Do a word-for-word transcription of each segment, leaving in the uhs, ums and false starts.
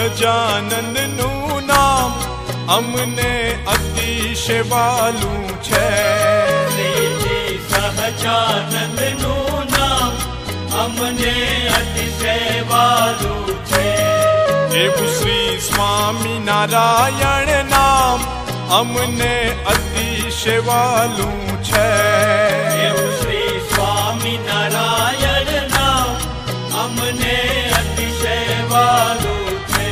સહજાનંદ નું નામ અમને અતિશય વાલું છે. શ્રીજી સહજાનંદ નું નામ અમને અતિશય વાલું છે. એવું શ્રી સ્વામી નારાયણ નામ અમને અતિશય વાલું છે. એવું શ્રી સ્વામી નારાયણ નામ અમને અતિશય વાલું છે.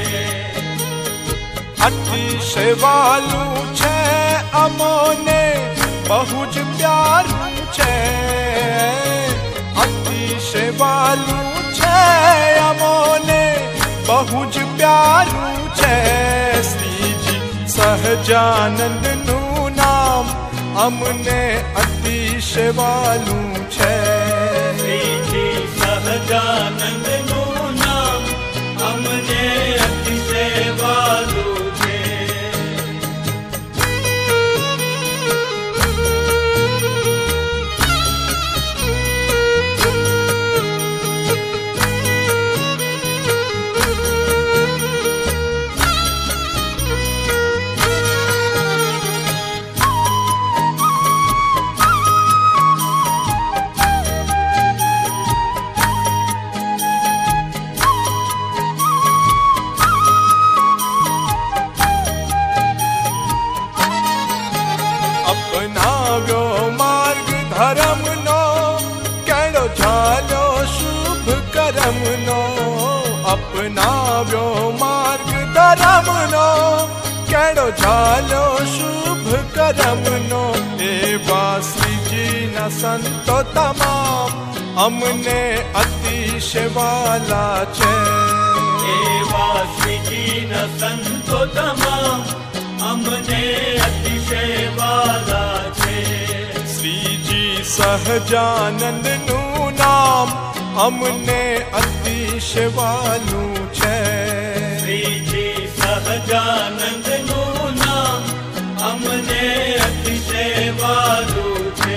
અતિશય વાલું છે અમોને બહુ જ પ્યારું છે. અતિશય વાલું છે અમોને બહુ જ પ્યારું છે. શ્રીજી સહજાનંદ નું નામ અમને અતિશય વાલું છે. શ્રીજી સહજાનંદ નું નામ અમને અતિશય વાલું છે. અપનાવ્યો માર્ગ ધર્મનો કેળો ઝાલ્યો શુભ કરમનો. અપનાવ્યો માર્ગ ધર્મનો કેળો ઝાલ્યો શુભ કરમનો. એવા શ્રીજીના સંતો તમામ અમને અતિશય વાલા છે. એવા શ્રીજીના સંતો તમામ અમને અતિશય વાલા છે. શ્રીજી સહજાનંદ નું નામ અમને અતિશય વાલું છે. શ્રીજી સહજાનંદ નું નામ અમને અતિશય વાલું છે.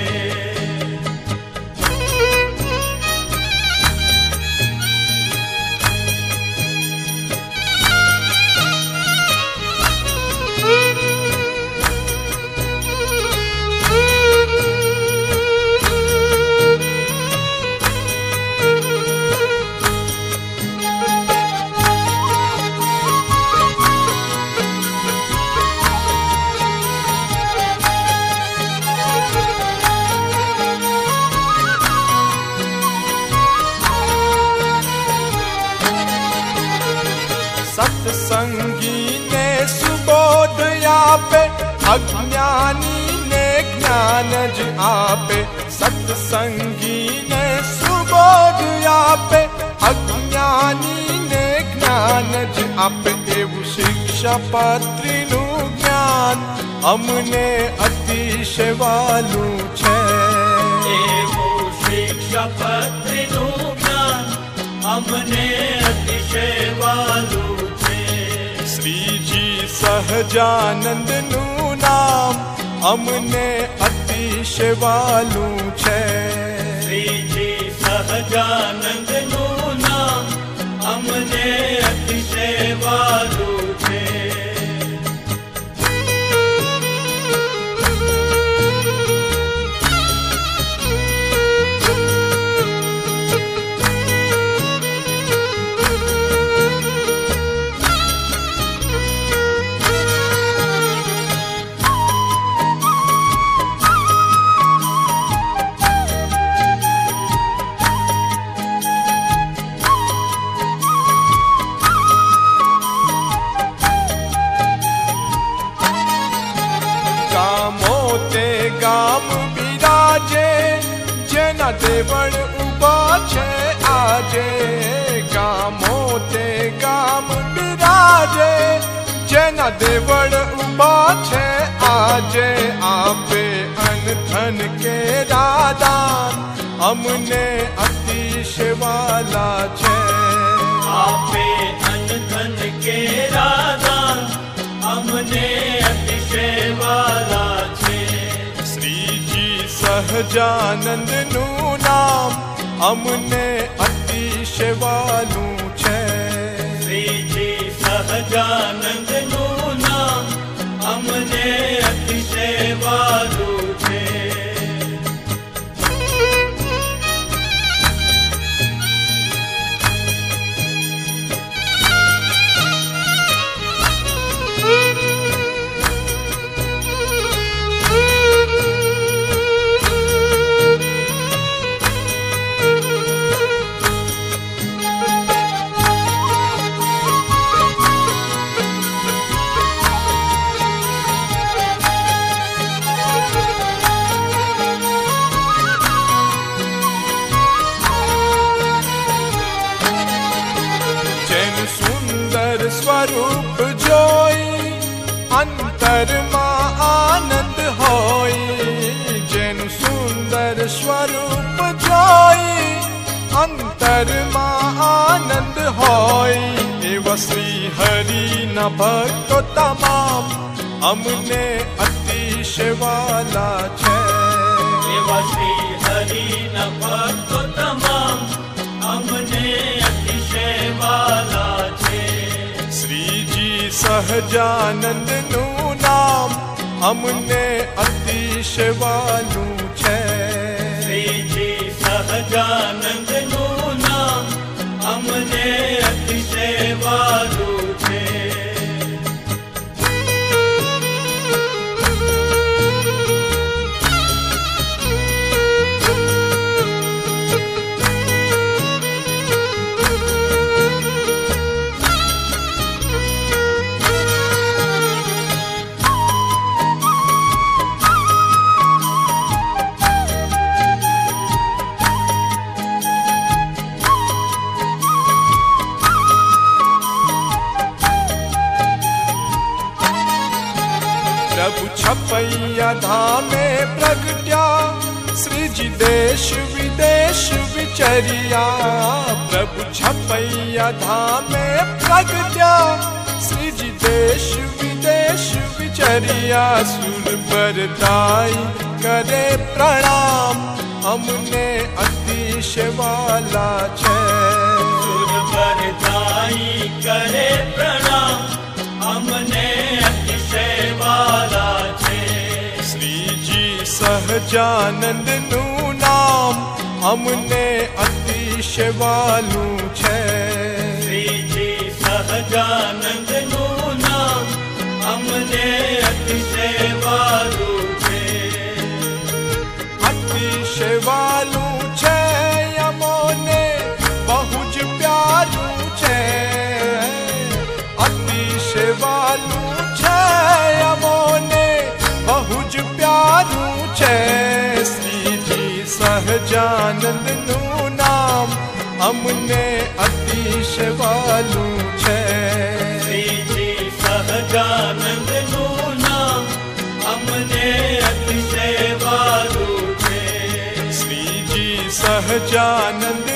સત્સંગી ને સુબોધ આપે અજ્ઞાની ને જ્ઞાન જ આપે. સત્સંગી ને સુબોધ આપે અજ્ઞાની ને જ્ઞાન જ આપે. એવું શિક્ષાપાત્રીનું જ્ઞાન અમને અતિશય વાલું છે. એવું શિક્ષાપત્રીનું જ્ઞાન અમને અતિશય વાલું છે. શ્રીજી સહજાનંદ નું નામ અમને અતિશય વાલું છે. શ્રીજી સહજાનંદ નું નામ અમને અતિશય વાલું છે. ગામ બિરાજે જેના દેવળ ઉભા છે આજે. ગામો તે ગામ બિરાજે જેના દેવળ ઉભા છે આજે. આપે અનધન કે દાદાન અમને અતિશય વાલા છે. આપે અનધન કે દાદાન અમને અતિશય વાલા છે. શ્રીજી સહજાનંદ નું નામ અમને અતિશય વાલું છે. શ્રીજી સહ સહજાનંદનું નામ અમને અતિશય વાલું છે. સ્વરૂપ જોઈ અંતરમાં આનંદ હોય. જેનું સુંદર સ્વરૂપ જોઈ અંતરમાં આનંદ હોય. એવા શ્રી હરિના ભક્તો તમામ અમને અતિશય વાલા છે. એવા શ્રી હરિના ભક્તો તમામ અમને અતિશય વાલા છે. શ્રીજી સહજાનંદનું નામ અમને અતિશય વાલું છે. શ્રીજી સહજાનંદનું નામ અમને અતિશય વાલું છે. પ્રભુ છપૈયા ધામે પ્રગટ્યા શ્રીજી દેશ વિદેશ વિચર્યા. પ્રભુ છપૈયા ધામે પ્રગટ્યા શ્રીજી દેશ વિદેશ વિચર્યા. સુર બરદાઈ કરે પ્રણામ અમને અતિશય વાલા છે. સુર બરદાઈ કરે પ્રણામ અમને અતિશય વાલા છે. શ્રીજી સહજાનંદનું નામ અમને અતિશય વાલું છે. શ્રીજી સહજાનંદનું નામ અમને અતિશય વાલું છે. અતિશય વાલું છે અમોને બહુ જ પ્યારું છે. અતિશય વાલું છે અમોને બહુ જ પ્યારું છે. શ્રીજી સહજાનંદનું નામ અમને અતિશય વાલું છે. શ્રીજી સહજાનંદનું નામ અમને અતિશય વાલું છે. શ્રીજી સહજાનંદ